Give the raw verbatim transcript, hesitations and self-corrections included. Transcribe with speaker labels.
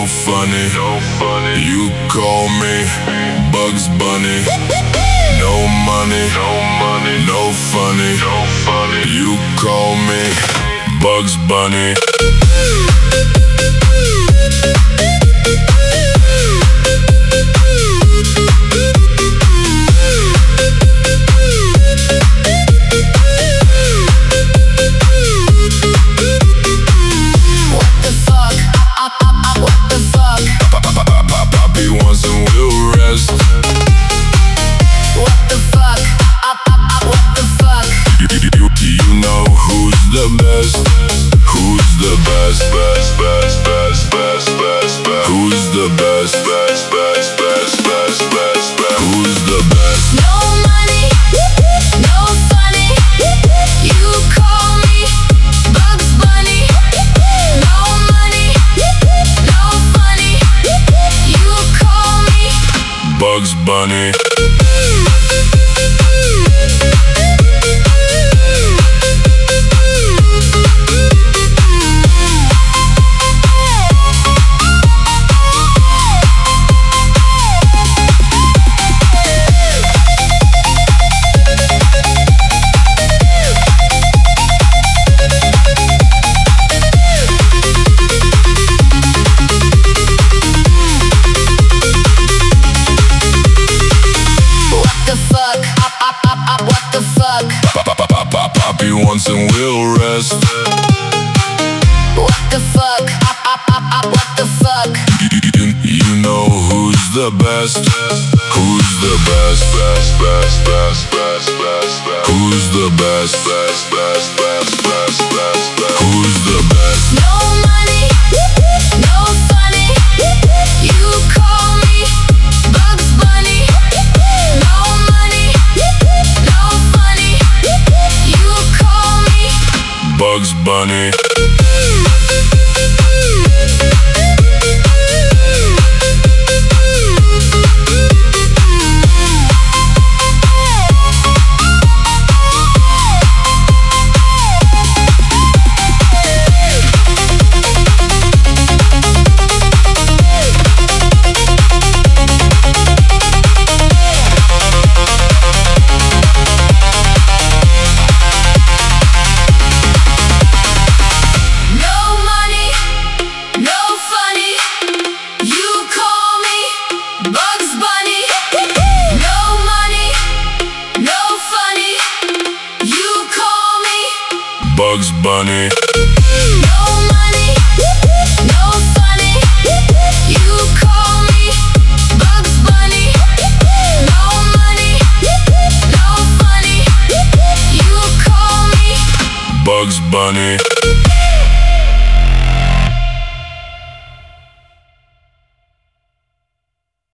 Speaker 1: no funny. You call me Bugs Bunny. No money, no funny. You call me Bugs Bunny. Bugs Bunny. Poppy wants and will rest.
Speaker 2: What the fuck? What the fuck?
Speaker 1: You, you know who's the best? Who's the best? Best, best, best, best, best, best. Who's the best? Best, best, best, best, best, best. Who's the best?
Speaker 2: No money, no funny. You call me Bugs Bunny. No money, no funny. You call me
Speaker 1: Bugs Bunny. Bugs Bunny.
Speaker 2: No money, no funny. You call me Bugs Bunny. No money, no funny. You call me
Speaker 1: Bugs Bunny.